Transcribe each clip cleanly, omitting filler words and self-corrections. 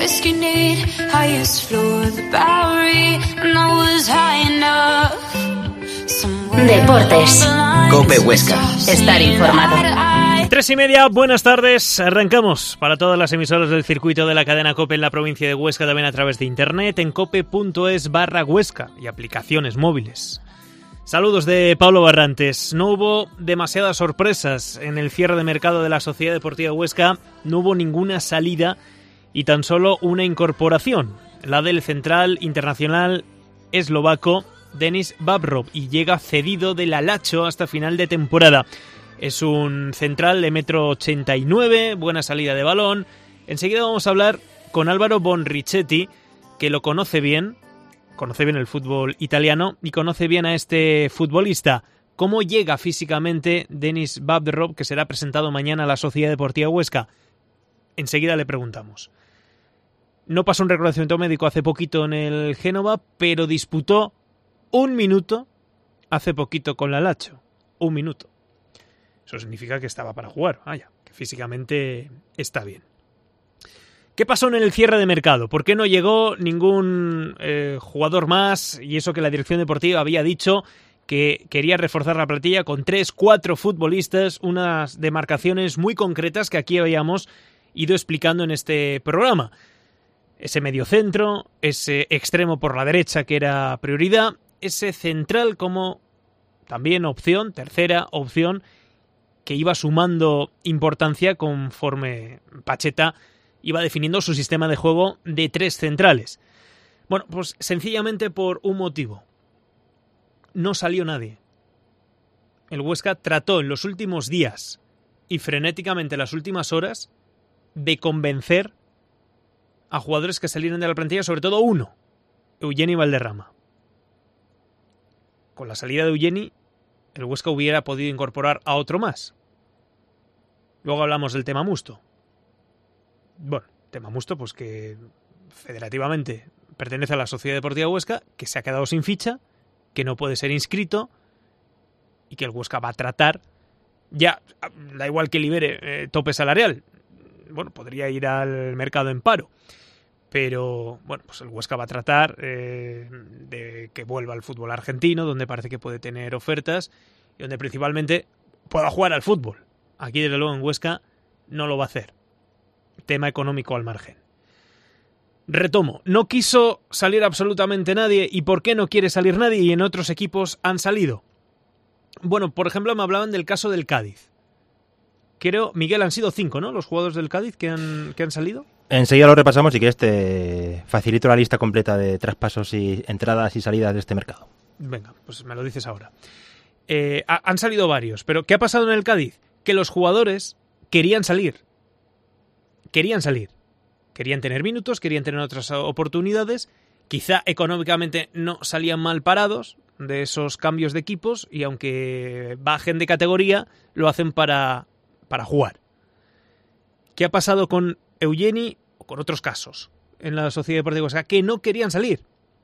whiskey need, highest floor of the Bowery, and I was high enough. Deportes. COPE Huesca. Estar informado. 3:30, buenas tardes. Arrancamos para todas las emisoras del circuito de la cadena COPE en la provincia de Huesca, también a través de internet en cope.es/Huesca y aplicaciones móviles. Saludos de Pablo Barrantes. No hubo demasiadas sorpresas en el cierre de mercado de la Sociedad Deportiva Huesca, no hubo ninguna salida y tan solo una incorporación, la del central internacional eslovaco Denis Vavro, y llega cedido del Alacho hasta final de temporada. Es un central de 1,89 m, buena salida de balón. Enseguida vamos a hablar con Álvaro Bonrichetti, que lo conoce bien el fútbol italiano y conoce bien a este futbolista. ¿Cómo llega físicamente Denis Vavro, que será presentado mañana a la Sociedad Deportiva Huesca? Enseguida le preguntamos. No pasó un reconocimiento médico hace poquito en el Génova, pero disputó 1 minuto hace poquito con la Lazio. 1 minuto. Eso significa que estaba para jugar, que físicamente está bien. ¿Qué pasó en el cierre de mercado? ¿Por qué no llegó ningún jugador más? Y eso que la dirección deportiva había dicho que quería reforzar la plantilla con 3-4 futbolistas, unas demarcaciones muy concretas que aquí habíamos ido explicando en este programa. Ese mediocentro, ese extremo por la derecha que era prioridad, ese central como también opción, tercera opción, que iba sumando importancia conforme Pacheta iba definiendo su sistema de juego de 3 centrales. Bueno, pues sencillamente por un motivo. No salió nadie. El Huesca trató en los últimos días y frenéticamente en las últimas horas de convencer a jugadores que salieron de la plantilla, sobre todo uno, Eugeni Valderrama. Con la salida de Eugeni, el Huesca hubiera podido incorporar a otro más. Luego hablamos del tema Musto. Bueno, tema Musto, pues que federativamente pertenece a la Sociedad Deportiva Huesca, que se ha quedado sin ficha, que no puede ser inscrito y que el Huesca va a tratar. Ya, da igual que libere tope salarial. Bueno, podría ir al mercado en paro. Pero, bueno, pues el Huesca va a tratar de que vuelva al fútbol argentino, donde parece que puede tener ofertas y donde principalmente pueda jugar al fútbol. Aquí, desde luego, en Huesca no lo va a hacer. Tema económico al margen. Retomo, no quiso salir absolutamente nadie. ¿Y por qué no quiere salir nadie y en otros equipos han salido? Bueno, por ejemplo, me hablaban del caso del Cádiz. Creo, Miguel, han sido 5, ¿no?, los jugadores del Cádiz que han salido. Enseguida lo repasamos y que te facilito la lista completa de traspasos y entradas y salidas de este mercado. Venga, pues me lo dices ahora. Han salido varios, pero ¿qué ha pasado en el Cádiz? Que los jugadores querían salir. Querían tener minutos, querían tener otras oportunidades. Quizá económicamente no salían mal parados de esos cambios de equipos y aunque bajen de categoría, lo hacen para jugar. ¿Qué ha pasado con Eugeni o con otros casos en la Sociedad Deportiva Huesca? Que no querían salir.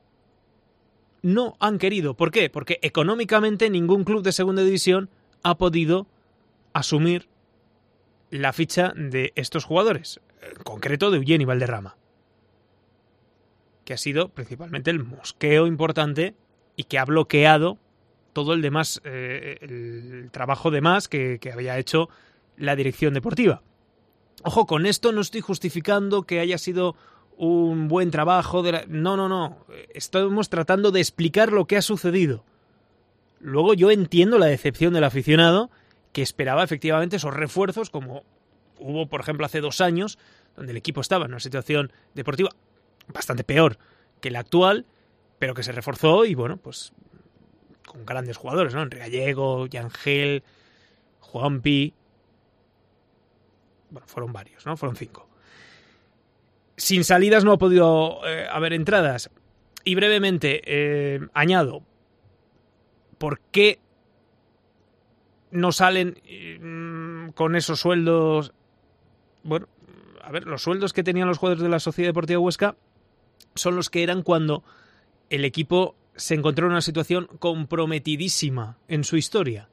No han querido. ¿Por qué? Porque económicamente ningún club de segunda división ha podido asumir la ficha de estos jugadores, en concreto de Eugeni Valderrama, que ha sido principalmente el mosqueo importante y que ha bloqueado todo el demás, el trabajo de más que había hecho la dirección deportiva. Ojo, con esto no estoy justificando que haya sido un buen trabajo. No. Estamos tratando de explicar lo que ha sucedido. Luego yo entiendo la decepción del aficionado que esperaba efectivamente esos refuerzos, como hubo, por ejemplo, hace 2 años, donde el equipo estaba en una situación deportiva bastante peor que la actual, pero que se reforzó y, bueno, pues con grandes jugadores, ¿no? Enrique Gallego, Yangel, Juanpi. Bueno, fueron varios, ¿no? Fueron 5. Sin salidas no ha podido haber entradas. Y brevemente, añado, ¿por qué no salen con esos sueldos? Bueno, a ver, los sueldos que tenían los jugadores de la Sociedad Deportiva Huesca son los que eran cuando el equipo se encontró en una situación comprometidísima en su historia.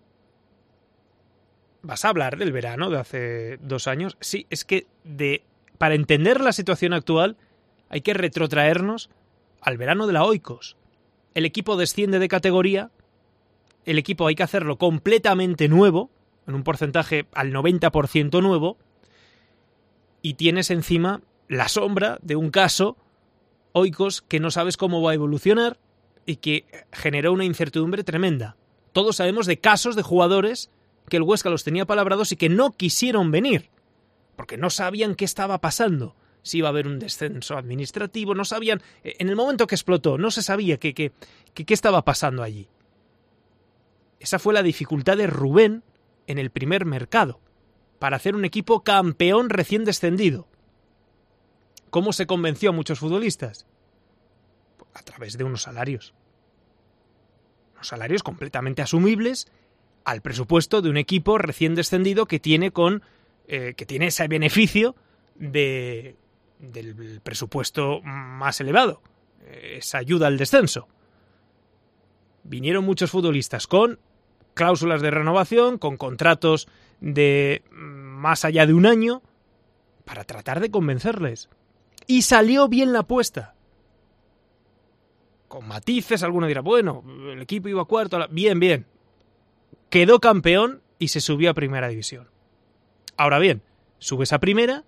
¿Vas a hablar del verano de hace 2 años? Sí, es que de para entender la situación actual hay que retrotraernos al verano de la Oikos. El equipo desciende de categoría, el equipo hay que hacerlo completamente nuevo, en un porcentaje al 90% nuevo, y tienes encima la sombra de un caso Oikos que no sabes cómo va a evolucionar y que generó una incertidumbre tremenda. Todos sabemos de casos de jugadores que el Huesca los tenía palabrados y que no quisieron venir, porque no sabían qué estaba pasando, si iba a haber un descenso administrativo, no sabían, en el momento que explotó, no se sabía qué estaba pasando allí. Esa fue la dificultad de Rubén en el primer mercado, para hacer un equipo campeón recién descendido. ¿Cómo se convenció a muchos futbolistas? A través de unos salarios. Unos salarios completamente asumibles al presupuesto de un equipo recién descendido que tiene ese beneficio del presupuesto más elevado, esa ayuda al descenso. Vinieron muchos futbolistas con cláusulas de renovación, con contratos de más allá de un año, para tratar de convencerles. Y salió bien la apuesta. Con matices, alguno dirá, bueno, el equipo iba cuarto, bien. Quedó campeón y se subió a primera división. Ahora bien, subes a primera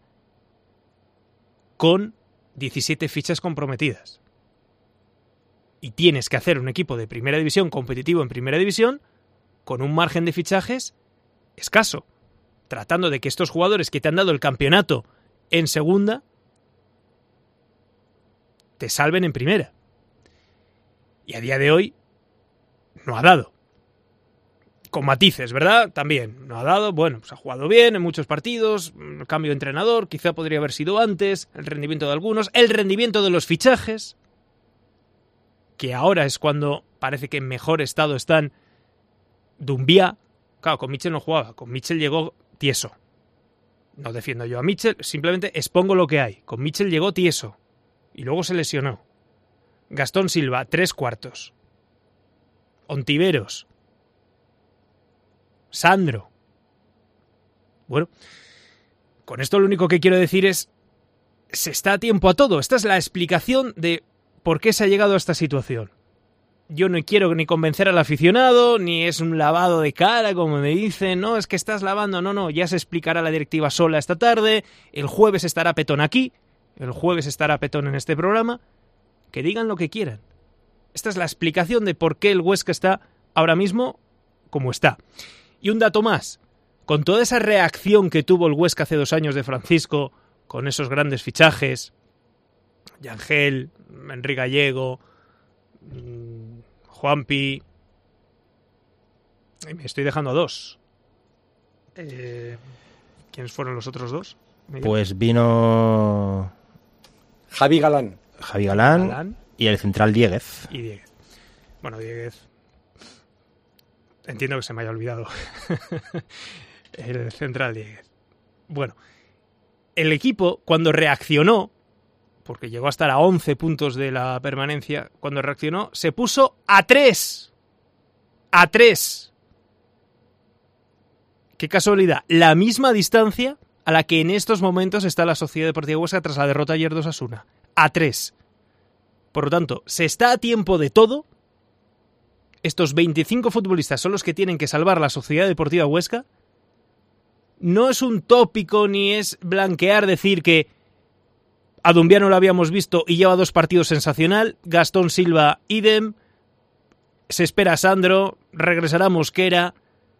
con 17 fichas comprometidas. Y tienes que hacer un equipo de primera división competitivo en primera división con un margen de fichajes escaso, tratando de que estos jugadores que te han dado el campeonato en segunda te salven en primera. Y a día de hoy no ha dado. Con matices, ¿verdad? También no ha dado. Bueno, pues ha jugado bien en muchos partidos, el cambio de entrenador, quizá podría haber sido antes, el rendimiento de algunos, el rendimiento de los fichajes, que ahora es cuando parece que en mejor estado están Doumbia. Claro, con Mitchell no jugaba, con Mitchell llegó tieso. No defiendo yo a Mitchell, simplemente expongo lo que hay. Con Mitchell llegó tieso y luego se lesionó. Gastón Silva, 3/4. Ontiveros. Sandro. Bueno, con esto lo único que quiero decir es, se está a tiempo a todo. Esta es la explicación de por qué se ha llegado a esta situación. Yo no quiero ni convencer al aficionado, ni es un lavado de cara, como me dicen, no, es que estás lavando, no, ya se explicará la directiva sola esta tarde, el jueves estará Petón aquí, el jueves estará Petón en este programa, que digan lo que quieran. Esta es la explicación de por qué el Huesca está ahora mismo como está. Y un dato más, con toda esa reacción que tuvo el Huesca hace 2 años de Francisco, con esos grandes fichajes, Yangel, Enrique Gallego, Juanpi, me estoy dejando a 2. ¿Quiénes fueron los otros 2? Pues vino Javi Galán y el central Dieguez. Y Dieguez. Bueno, Dieguez, entiendo que se me haya olvidado. El central Dieguez. Bueno, el equipo cuando reaccionó, porque llegó a estar a 11 puntos de la permanencia, cuando reaccionó, se puso a 3. ¡A 3! ¡Qué casualidad! La misma distancia a la que en estos momentos está la Sociedad Deportiva Huesca tras la derrota ayer de Osasuna. A 3. Por lo tanto, se está a tiempo de todo. Estos 25 futbolistas son los que tienen que salvar la Sociedad Deportiva Huesca. No es un tópico ni es blanquear decir que a Doumbia no lo habíamos visto y lleva 2 partidos sensacional. Gastón Silva, idem. Se espera a Sandro. Regresará Mosquera.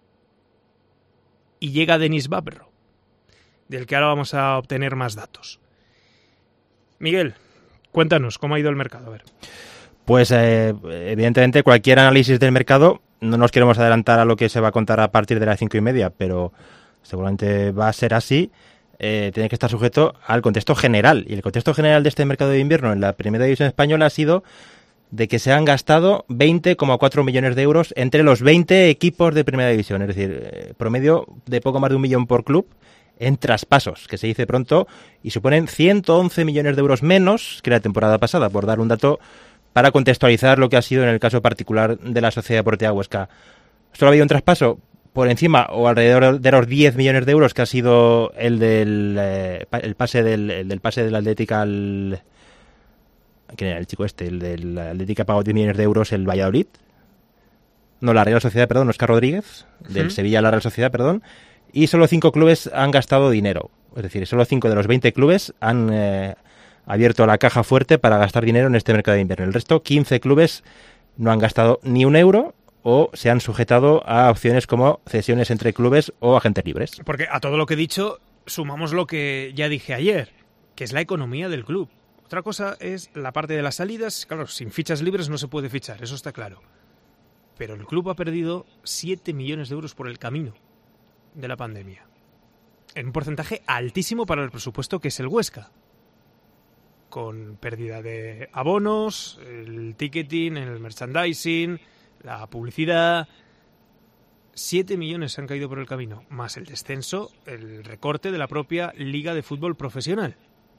Y llega Denis Babro, del que ahora vamos a obtener más datos. Miguel, cuéntanos cómo ha ido el mercado. A ver. Pues evidentemente cualquier análisis del mercado, no nos queremos adelantar a lo que se va a contar a partir de las 5:30, pero seguramente va a ser así. Tiene que estar sujeto al contexto general. Y el contexto general de este mercado de invierno en la Primera División Española ha sido de que se han gastado 20,4 millones de euros entre los 20 equipos de Primera División. Es decir, promedio de poco más de 1 millón por club en traspasos, que se dice pronto, y suponen 111 millones de euros menos que la temporada pasada, por dar un dato para contextualizar lo que ha sido en el caso particular de la Sociedad Deportiva Huesca. ¿Solo ha habido un traspaso? por encima o alrededor de los 10 millones de euros que ha sido el del el pase del Atlética al... ¿Quién era el chico este? El del Atlética pagó 10 millones de euros el Valladolid. No, la Real Sociedad, perdón, Óscar Rodríguez. Del Sevilla a la Real Sociedad, perdón. Y solo 5 clubes han gastado dinero. Es decir, solo 5 de los 20 clubes han abierto la caja fuerte para gastar dinero en este mercado de invierno. El resto, 15 clubes, no han gastado ni un euro o se han sujetado a opciones como cesiones entre clubes o agentes libres. Porque a todo lo que he dicho sumamos lo que ya dije ayer, que es la economía del club. Otra cosa es la parte de las salidas. Claro, sin fichas libres no se puede fichar, eso está claro. Pero el club ha perdido 7 millones de euros por el camino de la pandemia. En un porcentaje altísimo para el presupuesto que es el Huesca. Con pérdida de abonos, el ticketing, el merchandising, la publicidad. 7 millones se han caído por el camino, más el descenso, el recorte de la propia Liga de Fútbol Profesional.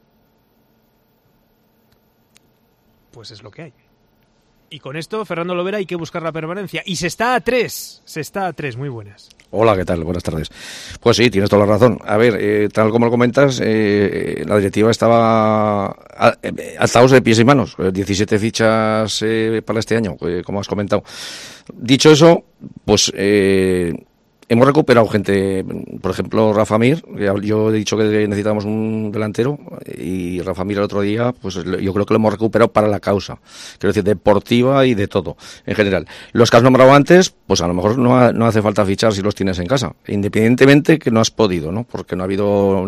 Pues es lo que hay. Y con esto, Fernando Lovera, hay que buscar la permanencia. Y se está a 3, muy buenas. Hola, ¿qué tal? Buenas tardes. Pues sí, tienes toda la razón. A ver, tal como lo comentas, la directiva estaba atados de pies y manos. 17 fichas para este año, como has comentado. Dicho eso, pues hemos recuperado gente, por ejemplo, Rafa Mir. Yo he dicho que necesitamos un delantero y Rafa Mir el otro día, pues yo creo que lo hemos recuperado para la causa. Quiero decir, deportiva y de todo, en general. Los que has nombrado antes, pues a lo mejor no hace falta fichar si los tienes en casa, independientemente que no has podido, ¿no? Porque no ha habido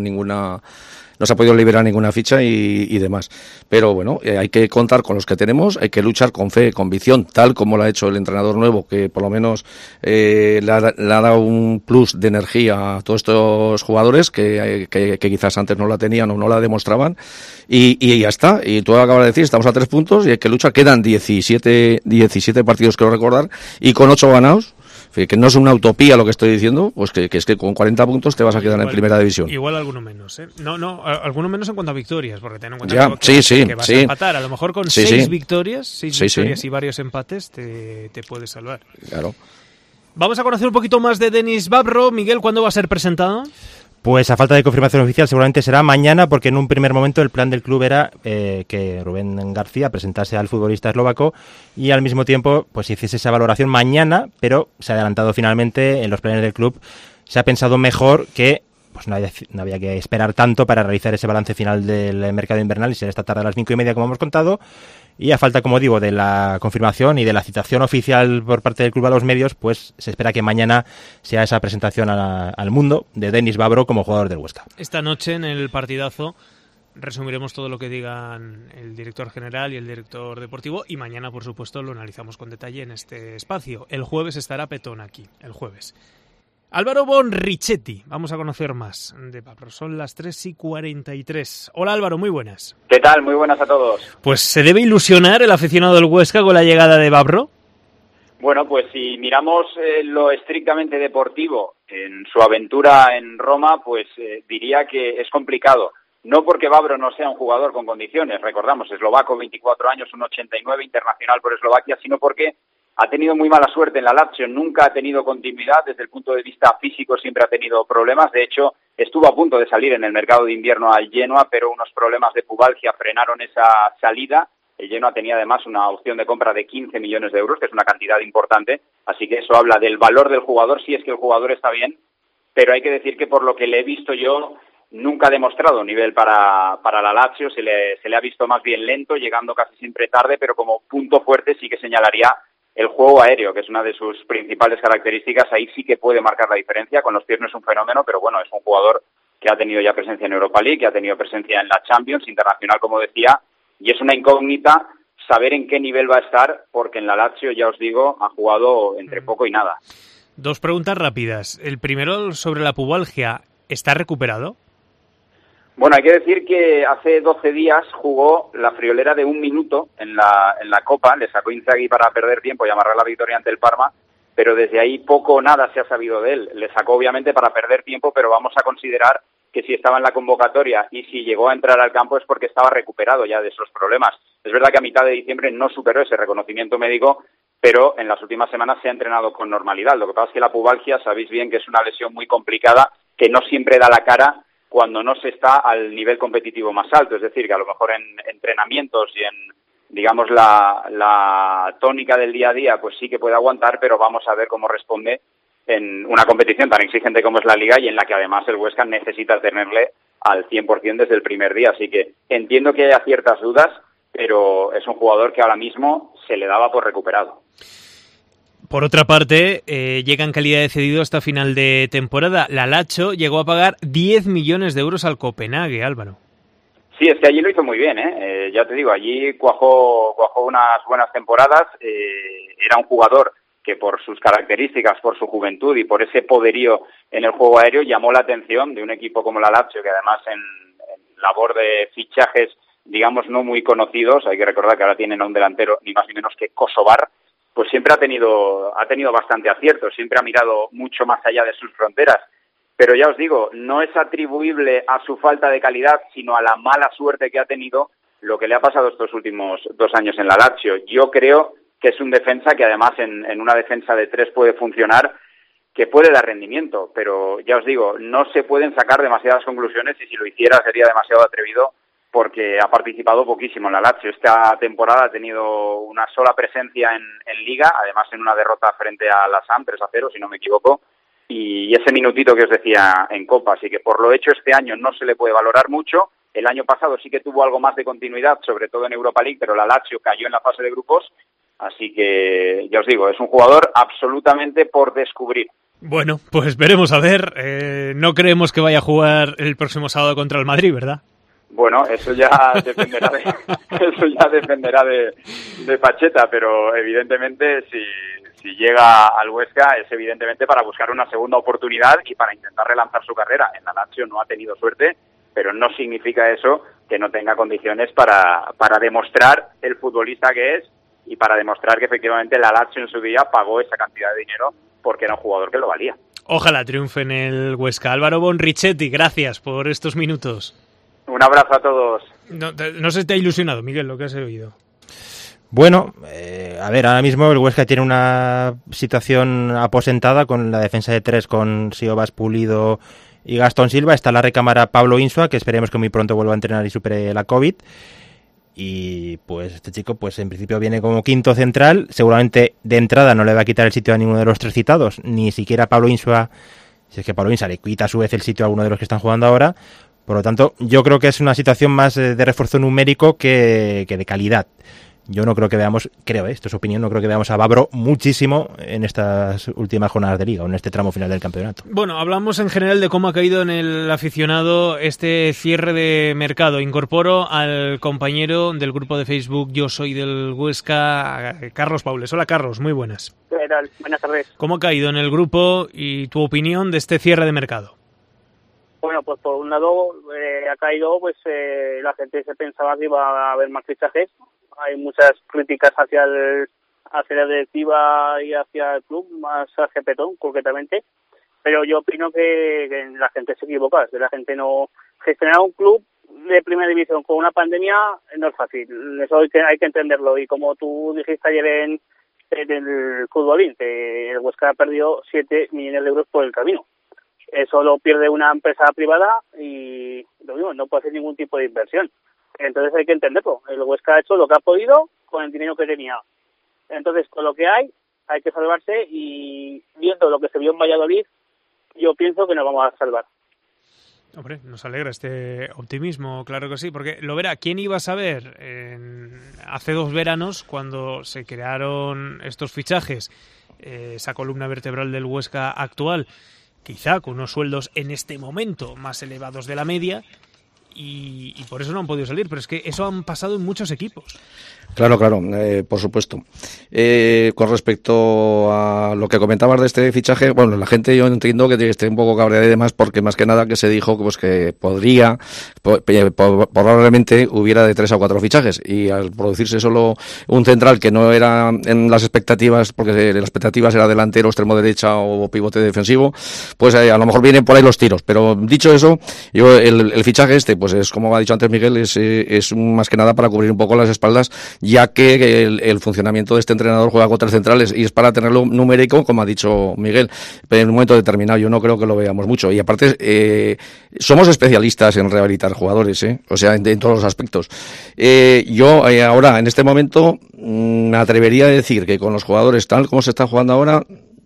no se ha podido liberar ninguna ficha y demás. Pero bueno, hay que contar con los que tenemos, hay que luchar con fe, convicción, tal como lo ha hecho el entrenador nuevo, que por lo menos le ha dado un plus de energía a todos estos jugadores que quizás antes no la tenían o no la demostraban. Y ya está. Y tú acabas de decir, estamos a 3 puntos y hay que luchar. Quedan 17 partidos, quiero recordar, y con 8 ganados. Que no es una utopía lo que estoy diciendo, pues que es que con 40 puntos te vas a quedar en primera división. Igual alguno menos, ¿eh? No, alguno menos en cuanto a victorias, porque ten en cuenta ya, que vas a empatar. A lo mejor con 6 victorias, 6 sí, victorias y varios empates te puedes salvar. Claro. Vamos a conocer un poquito más de Denis Vavro. Miguel, ¿cuándo va a ser presentado? Pues a falta de confirmación oficial seguramente será mañana, porque en un primer momento el plan del club era que Rubén García presentase al futbolista eslovaco y al mismo tiempo pues hiciese esa valoración mañana, pero se ha adelantado finalmente en los planes del club. Se ha pensado mejor que pues no había que esperar tanto para realizar ese balance final del mercado invernal y será esta tarde a las 5:30 como hemos contado. Y a falta, como digo, de la confirmación y de la citación oficial por parte del club a los medios, pues se espera que mañana sea esa presentación al mundo de Denis Vavro como jugador del Huesca. Esta noche en el partidazo resumiremos todo lo que digan el director general y el director deportivo y mañana, por supuesto, lo analizamos con detalle en este espacio. El jueves estará Petón aquí, el jueves. Álvaro Bonrichetti, vamos a conocer más de Vavro. Son las 3:43. Hola Álvaro, muy buenas. ¿Qué tal? Muy buenas a todos. Pues ¿se debe ilusionar el aficionado del Huesca con la llegada de Vavro? Bueno, pues si miramos lo estrictamente deportivo en su aventura en Roma, pues diría que es complicado. No porque Vavro no sea un jugador con condiciones, recordamos, eslovaco, 24 años, 1,89, internacional por Eslovaquia, sino porque ha tenido muy mala suerte en la Lazio, nunca ha tenido continuidad desde el punto de vista físico, siempre ha tenido problemas. De hecho, estuvo a punto de salir en el mercado de invierno al Genoa, pero unos problemas de pubalgia frenaron esa salida. El Genoa tenía además una opción de compra de 15 millones de euros, que es una cantidad importante, así que eso habla del valor del jugador, si es que el jugador está bien, pero hay que decir que por lo que le he visto yo, nunca ha demostrado nivel para la Lazio, se le ha visto más bien lento, llegando casi siempre tarde, pero como punto fuerte sí que señalaría el juego aéreo, que es una de sus principales características. Ahí sí que puede marcar la diferencia, con los pies no es un fenómeno, pero bueno, es un jugador que ha tenido ya presencia en Europa League, que ha tenido presencia en la Champions, internacional como decía, y es una incógnita saber en qué nivel va a estar, porque en la Lazio, ya os digo, ha jugado entre poco y nada. 2 preguntas rápidas. El primero sobre la pubalgia, ¿está recuperado? Bueno, hay que decir que hace 12 días jugó la friolera de 1 minuto en la Copa, le sacó Inzaghi para perder tiempo y amarrar la victoria ante el Parma, pero desde ahí poco o nada se ha sabido de él. Le sacó obviamente para perder tiempo, pero vamos a considerar que si estaba en la convocatoria y si llegó a entrar al campo es porque estaba recuperado ya de esos problemas. Es verdad que a mitad de diciembre no superó ese reconocimiento médico, pero en las últimas semanas se ha entrenado con normalidad. Lo que pasa es que la pubalgia, sabéis bien que es una lesión muy complicada, que no siempre da la cara cuando no se está al nivel competitivo más alto. Es decir, que a lo mejor en entrenamientos y en, digamos, la tónica del día a día, pues sí que puede aguantar, pero vamos a ver cómo responde en una competición tan exigente como es la Liga y en la que además el Huesca necesita tenerle al 100% desde el primer día. Así que entiendo que haya ciertas dudas, pero es un jugador que ahora mismo se le daba por recuperado. Por otra parte, llega en calidad de cedido hasta final de temporada. La Lazio llegó a pagar 10 millones de euros al Copenhague, Álvaro. Sí, es que allí lo hizo muy bien, ya te digo, allí cuajó unas buenas temporadas. Era un jugador que por sus características, por su juventud y por ese poderío en el juego aéreo llamó la atención de un equipo como la Lazio, que además en labor de fichajes, digamos, no muy conocidos, hay que recordar que ahora tienen a un delantero ni más ni menos que Kosovar, pues siempre ha tenido bastante acierto, siempre ha mirado mucho más allá de sus fronteras. Pero ya os digo, no es atribuible a su falta de calidad, sino a la mala suerte que ha tenido lo que le ha pasado estos últimos 2 años en la Lazio. Yo creo que es un defensa que además en una defensa de 3 puede funcionar, que puede dar rendimiento, pero ya os digo, no se pueden sacar demasiadas conclusiones y si lo hiciera sería demasiado atrevido porque ha participado poquísimo en la Lazio. Esta temporada ha tenido una sola presencia en Liga, además en una derrota frente a la Sam, 3-0, si no me equivoco, y ese minutito que os decía en Copa. Así que por lo hecho este año no se le puede valorar mucho. El año pasado sí que tuvo algo más de continuidad, sobre todo en Europa League, pero la Lazio cayó en la fase de grupos. Así que, ya os digo, es un jugador absolutamente por descubrir. Bueno, pues veremos a ver. No creemos que vaya a jugar el próximo sábado contra el Madrid, ¿verdad? Bueno, eso ya dependerá de Pacheta, pero evidentemente si llega al Huesca es evidentemente para buscar una segunda oportunidad y para intentar relanzar su carrera. En la Lazio no ha tenido suerte, pero no significa eso que no tenga condiciones para demostrar el futbolista que es y para demostrar que efectivamente la Lazio en su día pagó esa cantidad de dinero porque era un jugador que lo valía. Ojalá triunfe en el Huesca. Álvaro Bonrichetti, gracias por estos minutos. Un abrazo a todos. No se te ha ilusionado, Miguel, lo que has oído. Bueno, a ver, ahora mismo el Huesca tiene una situación aposentada con la defensa de 3 con Siobas, Pulido y Gastón Silva. Está en la recámara Pablo Insua, que esperemos que muy pronto vuelva a entrenar y supere la COVID. Y pues este chico pues en principio viene como quinto central. Seguramente de entrada no le va a quitar el sitio a ninguno de los 3 citados, ni siquiera a Pablo Insua, si es que Pablo Insua le quita a su vez el sitio a alguno de los que están jugando ahora. Por lo tanto, yo creo que es una situación más de refuerzo numérico que de calidad. Yo no creo que veamos, esto es opinión, no creo que veamos a Vavro muchísimo en estas últimas jornadas de Liga o en este tramo final del campeonato. Bueno, hablamos en general de cómo ha caído en el aficionado este cierre de mercado. Incorporo al compañero del grupo de Facebook Yo Soy del Huesca, Carlos Paules. Hola Carlos, muy buenas. ¿Qué tal? Buenas tardes. ¿Cómo ha caído en el grupo y tu opinión de este cierre de mercado? Bueno, pues por un lado ha caído, pues la gente se pensaba que iba a haber más fichajes. Hay muchas críticas hacia la directiva y hacia el club, más hacia Petón, concretamente. Pero yo opino que la gente se equivoca, que la gente no... Gestionar un club de primera división con una pandemia no es fácil. Eso hay que entenderlo. Y como tú dijiste ayer en el futbolín, que el Huesca ha perdido 7 millones de euros por el camino. Eso lo pierde una empresa privada y lo mismo, no puede hacer ningún tipo de inversión. Entonces hay que entenderlo. El Huesca ha hecho lo que ha podido con el dinero que tenía. Entonces, con lo que hay que salvarse y viendo lo que se vio en Valladolid, yo pienso que nos vamos a salvar. Hombre, nos alegra este optimismo, claro que sí, porque lo verá, ¿quién iba a saber hace 2 veranos cuando se crearon estos fichajes, esa columna vertebral del Huesca actual, quizá con unos sueldos en este momento más elevados de la media? Y por eso no han podido salir, pero es que eso han pasado en muchos equipos. Claro, por supuesto. Con respecto a lo que comentabas de este fichaje, bueno, la gente yo entiendo que esté un poco cabreada y demás, porque más que nada que se dijo pues que probablemente hubiera de 3 a 4 fichajes, y al producirse solo un central que no era en las expectativas, porque las expectativas era delantero, extremo derecha o pivote defensivo, pues a lo mejor vienen por ahí los tiros. Pero dicho eso, yo el fichaje este, pues es como ha dicho antes Miguel, es más que nada para cubrir un poco las espaldas, ya que el funcionamiento de este entrenador juega con 3 centrales y es para tenerlo numérico, como ha dicho Miguel, pero en un momento determinado yo no creo que lo veamos mucho. Y aparte, somos especialistas en rehabilitar jugadores, o sea, en todos los aspectos. Yo ahora, en este momento, me atrevería a decir que con los jugadores tal como se está jugando ahora,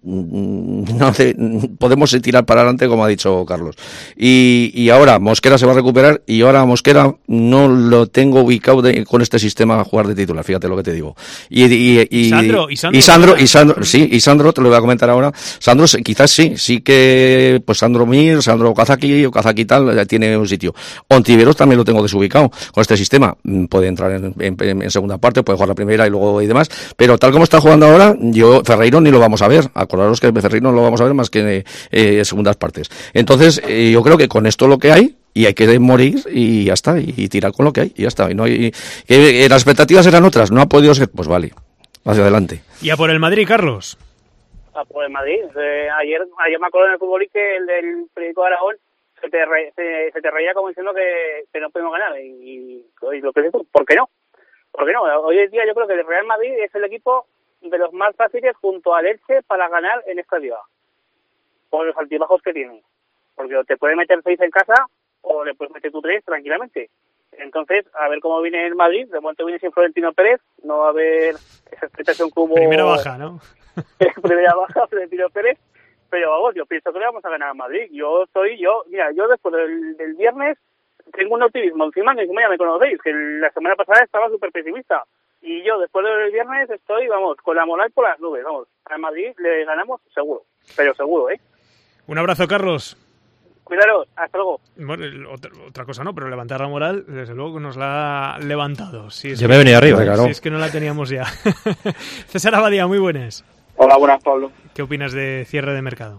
no podemos tirar para adelante, como ha dicho Carlos. Y ahora Mosquera se va a recuperar, y ahora Mosquera no lo tengo ubicado con este sistema a jugar de titular, fíjate lo que te digo. Y Sandro, te lo voy a comentar ahora. Sandro quizás sí que pues Sandro Mir, Sandro Okazaki tal, tiene un sitio. Ontiveros también lo tengo desubicado con este sistema. Puede entrar en segunda parte, puede jugar la primera y luego y demás, pero tal como está jugando ahora, Ferreiro ni lo vamos a ver. Acordaros que Ferreiro no lo vamos a ver más que en segundas partes. Entonces, yo creo que con esto lo que hay, y hay que morir y ya está, y tirar con lo que hay, y ya está. Y no hay, que las expectativas eran otras, no ha podido ser, pues vale, hacia adelante. ¿Y a por el Madrid, Carlos? A por el Madrid. Ayer me acuerdo en el fútbol que el del periódico de Aragón se te reía como diciendo que no podemos ganar. Y lo que dices, ¿por qué no? ¿Por qué no? Hoy en día yo creo que el Real Madrid es el equipo de los más fáciles junto al Elche para ganar en esta liga, por los altibajos que tiene, porque te puede meter 6 en casa o le puedes meter tú 3 tranquilamente. Entonces, a ver cómo viene el Madrid. De momento viene sin Florentino Pérez, no va a haber esa expectación como primera baja, ¿no? Primera baja, Florentino Pérez, pero vamos, yo pienso que le vamos a ganar al Madrid. Yo después del viernes tengo un optimismo encima, que ya me conocéis, que la semana pasada estaba súper pesimista. Y yo, después del viernes, estoy, con la moral por las nubes, Al Madrid le ganamos seguro, pero seguro, Un abrazo, Carlos. Cuidaros, hasta luego. Bueno, otra cosa no, pero levantar la moral, desde luego que nos la ha levantado. Yo me he venido arriba, claro. Si es que no la teníamos ya. César Abadía, muy buenas. Hola, buenas, Pablo. ¿Qué opinas de cierre de mercado?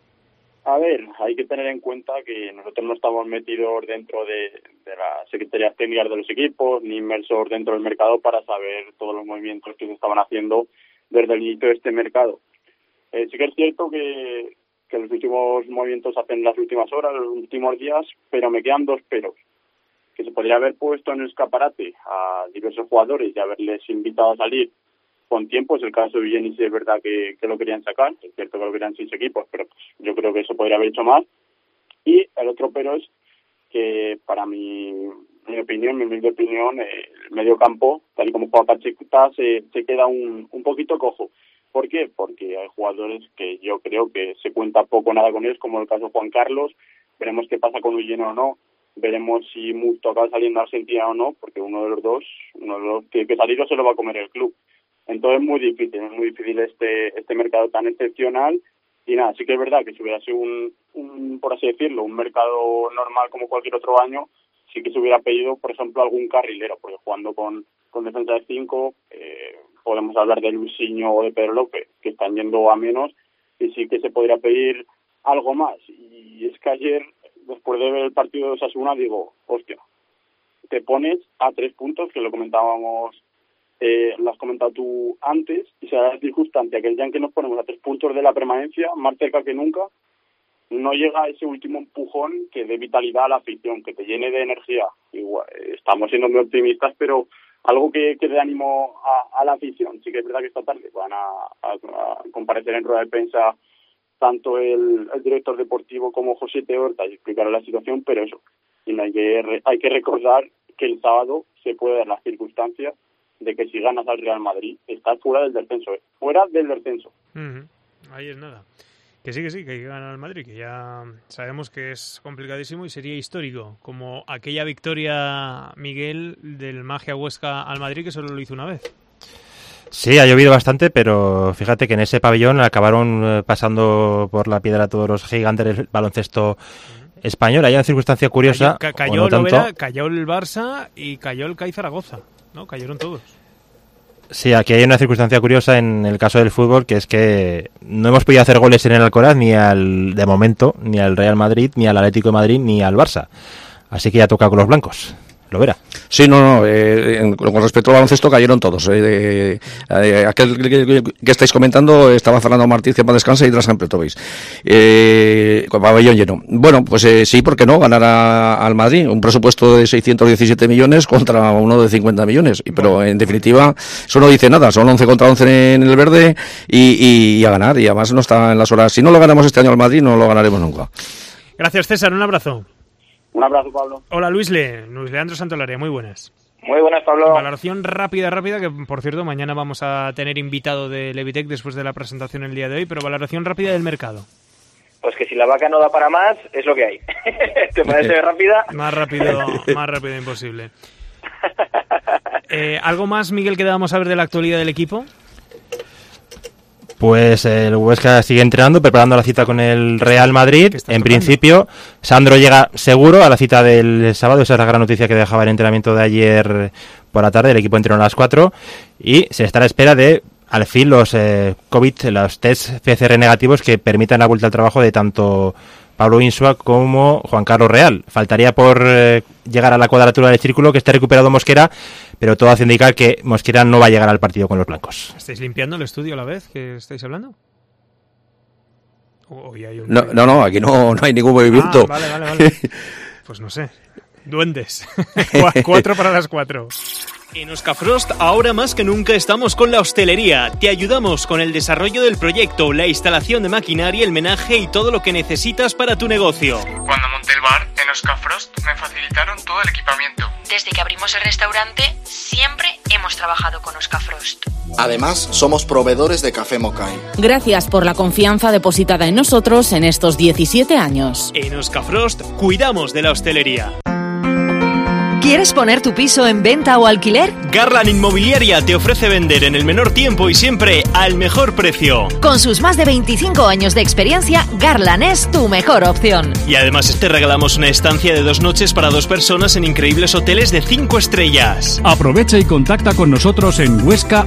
A ver, hay que tener en cuenta que nosotros no estamos metidos dentro de las secretarías técnicas de los equipos, ni inmersos dentro del mercado para saber todos los movimientos que se estaban haciendo desde el inicio de este mercado. Sí que es cierto que los últimos movimientos se hacen en las últimas horas, los últimos días, pero me quedan 2 peros. Que se podría haber puesto en el escaparate a diversos jugadores y haberles invitado a salir con tiempo. Es el caso de Villeni, si es verdad que lo querían sacar, es cierto que lo querían 6 equipos, pero pues, yo creo que eso podría haber hecho más. Y el otro pero es que para mi humilde opinión, el medio campo, tal y como juega Pacheta, se queda un poquito cojo. ¿Por qué? Porque hay jugadores que yo creo que se cuenta poco o nada con ellos, como el caso de Juan Carlos. Veremos qué pasa con Ulleno o no. Veremos si Musto acaba saliendo a Argentina o no, porque uno de los dos tiene que salir o se lo va a comer el club. Entonces es muy difícil este mercado tan excepcional. Y nada, sí que es verdad que si hubiera sido un por así decirlo, un mercado normal como cualquier otro año, sí que se hubiera pedido, por ejemplo, algún carrilero, porque jugando con defensa de 5, podemos hablar de Luisinho o de Pedro López, que están yendo a menos, y sí que se podría pedir algo más. Y es que ayer, después de ver el partido de Osasuna, digo, hostia, te pones a 3 puntos, que lo comentábamos, lo has comentado tú antes, y se da la circunstancia que el día en que nos ponemos a 3 puntos de la permanencia, más cerca que nunca, no llega ese último empujón que dé vitalidad a la afición, que te llene de energía. Igual, estamos siendo muy optimistas, pero algo que dé ánimo a la afición. Sí que es verdad que esta tarde van a comparecer en rueda de prensa tanto el director deportivo como José Teorta y explicar la situación, pero eso, y hay que recordar que el sábado se puede dar las circunstancias de que si ganas al Real Madrid, estás fuera del descenso. Fuera del descenso. Ahí es nada. Que sí, que hay que ganar al Madrid, que ya sabemos que es complicadísimo y sería histórico, como aquella victoria, Miguel, del Magia Huesca al Madrid, que solo lo hizo una vez. Sí, ha llovido bastante, pero fíjate que en ese pabellón acabaron pasando por la piedra todos los gigantes del baloncesto español. Hay una circunstancia curiosa. Cayó el Barça y cayó el CAI Zaragoza, ¿no? Cayeron todos. Sí, aquí hay una circunstancia curiosa en el caso del fútbol, que es que no hemos podido hacer goles en el Alcoraz de momento, ni al Real Madrid, ni al Atlético de Madrid, ni al Barça. Así que ya toca con los blancos. Lovera. Sí, con respecto al baloncesto cayeron todos. Aquel que estáis comentando estaba Fernando Martínez, que para descansa, y Drasan Petrovic. Con pabellón lleno. Bueno, pues sí, ¿por qué no? Ganar al Madrid un presupuesto de 617 millones contra uno de 50 millones. Pero en definitiva, eso no dice nada. Son 11 contra 11 en el verde y a ganar. Y además no está en las horas. Si no lo ganamos este año al Madrid, no lo ganaremos nunca. Gracias, César. Un abrazo. Un abrazo, Pablo. Hola, Luis Leandro Santolaria. Muy buenas. Muy buenas, Pablo. Valoración rápida, que por cierto, mañana vamos a tener invitado de Levitec después de la presentación el día de hoy, pero valoración rápida del mercado. Pues que si la vaca no da para más, es lo que hay. ¿Te parece rápida? Más rápido imposible. ¿Algo más, Miguel, que debamos saber de la actualidad del equipo? Pues el Huesca sigue entrenando, preparando la cita con el Real Madrid. En principio, Sandro llega seguro a la cita del sábado. Esa es la gran noticia que dejaba el entrenamiento de ayer por la tarde. El equipo entrenó a las 4 y se está a la espera de, al fin, los COVID, los test PCR negativos que permitan la vuelta al trabajo de tanto Pablo Insua como Juan Carlos Real. Faltaría por llegar a la cuadratura del círculo que esté recuperado Mosquera, pero todo hace indicar que Mosquera no va a llegar al partido con los blancos. ¿Estáis limpiando el estudio a la vez que estáis hablando? No, aquí no hay ningún movimiento. Vale. Pues no sé. Duendes. 4 para las 4. En Oscafrost, ahora más que nunca estamos con la hostelería. Te ayudamos con el desarrollo del proyecto, la instalación de maquinaria, el menaje y todo lo que necesitas para tu negocio. Cuando monté el bar en Oscafrost me facilitaron todo el equipamiento. Desde que abrimos el restaurante, siempre hemos trabajado con Oscafrost. Además, somos proveedores de café Mokai. Gracias por la confianza depositada en nosotros en estos 17 años. En Oscafrost, cuidamos de la hostelería. ¿Quieres poner tu piso en venta o alquiler? Garland Inmobiliaria te ofrece vender en el menor tiempo y siempre al mejor precio. Con sus más de 25 años de experiencia, Garland es tu mejor opción. Y además te regalamos una estancia de 2 noches para 2 personas en increíbles hoteles de 5 estrellas. Aprovecha y contacta con nosotros en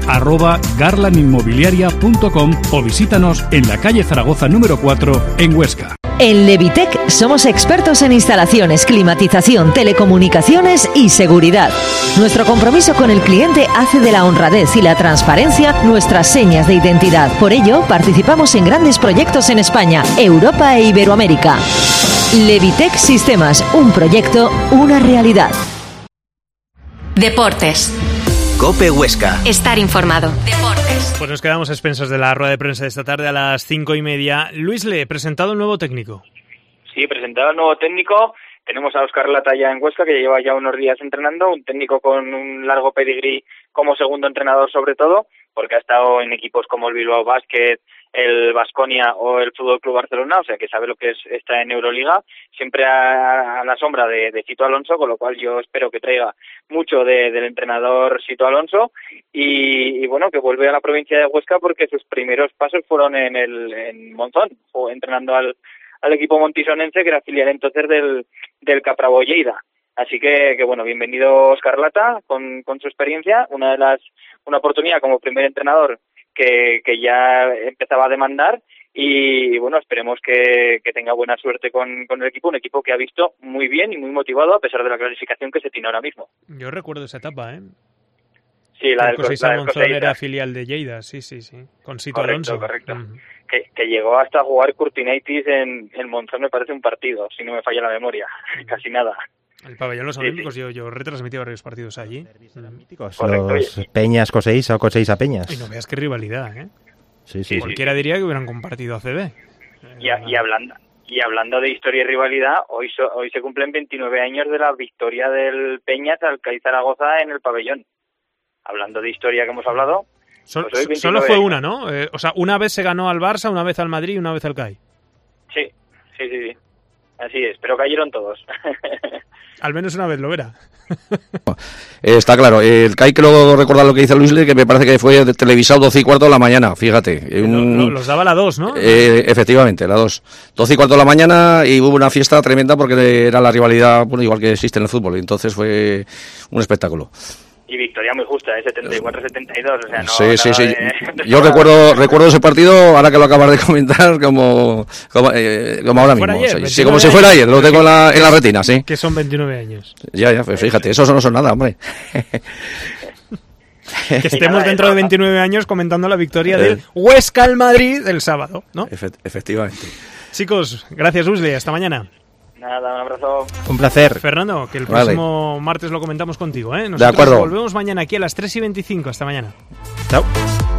huesca@garlandinmobiliaria.com o visítanos en la calle Zaragoza número 4 en Huesca. En Levitec somos expertos en instalaciones, climatización, telecomunicaciones y seguridad. Nuestro compromiso con el cliente hace de la honradez y la transparencia nuestras señas de identidad. Por ello, participamos en grandes proyectos en España, Europa e Iberoamérica. Levitec Sistemas, un proyecto, una realidad. Deportes. COPE Huesca. Estar informado. Deportes. Pues nos quedamos a expensas de la rueda de prensa de esta tarde a las 5:30. Luis, le he presentado el nuevo técnico. Sí, presentado el nuevo técnico. Tenemos a Óscar Latalla en Huesca, que lleva ya unos días entrenando, un técnico con un largo pedigrí como segundo entrenador sobre todo, porque ha estado en equipos como el Bilbao Basket, el Baskonia o el Fútbol Club Barcelona, o sea que sabe lo que es estar en Euroliga, siempre a la sombra de Sito Alonso, con lo cual yo espero que traiga mucho del entrenador Sito Alonso y bueno, que vuelve a la provincia de Huesca porque sus primeros pasos fueron en Monzón, o entrenando al equipo montisonense, que era filial entonces del Caprabo Lleida. Así que bueno, bienvenido Óscar Lata con su experiencia, una oportunidad como primer entrenador que ya empezaba a demandar y bueno, esperemos que tenga buena suerte con el equipo, un equipo que ha visto muy bien y muy motivado a pesar de la clasificación que se tiene ahora mismo. Yo recuerdo esa etapa, ¿eh? Sí, la del Monzón era filial de Lleida, sí, con Sito Alonso. Correcto. Que llegó hasta jugar Curtinaitis en Monzón, me parece un partido, si no me falla la memoria, casi nada. El pabellón Los Olímpicos, yo retransmití varios partidos allí. Los Peñas Coseísa o Coseísa Peñas. Y no veas qué rivalidad, ¿eh? Sí. Cualquiera diría que hubieran compartido ACB. Y hablando de historia y rivalidad, hoy se cumplen 29 años de la victoria del Peñas al CAI Zaragoza en el pabellón. Hablando de historia que hemos hablado... Solo fue una, ¿no? O sea, una vez se ganó al Barça, una vez al Madrid y una vez al CAI. Sí. Así es, pero cayeron todos. Al menos una vez lo era. Está claro, el CAI, que luego recordar lo que dice Luis, que me parece que fue televisado 12:15 de la mañana, fíjate. Los daba la 2, ¿no? Efectivamente, la 2. 12:15 de la mañana y hubo una fiesta tremenda porque era la rivalidad, bueno, igual que existe en el fútbol, y entonces fue un espectáculo. y victoria muy justa, 74-72, o sea, no... Sí. Yo recuerdo ese partido, ahora que lo acabas de comentar, como ahora mismo. Ayer, sí, como si fuera ayer, lo tengo en la retina, sí. Que son 29 años. Ya, pues fíjate, eso no son nada, hombre. Que estemos dentro de 29 años comentando la victoria del Huesca al Madrid del sábado, ¿no? Efectivamente. Chicos, gracias Usli, hasta mañana. Nada, un abrazo. Un placer. Fernando, que el próximo martes lo comentamos contigo, ¿eh? De acuerdo. Volvemos mañana aquí a las 3:25. Hasta mañana. Chao.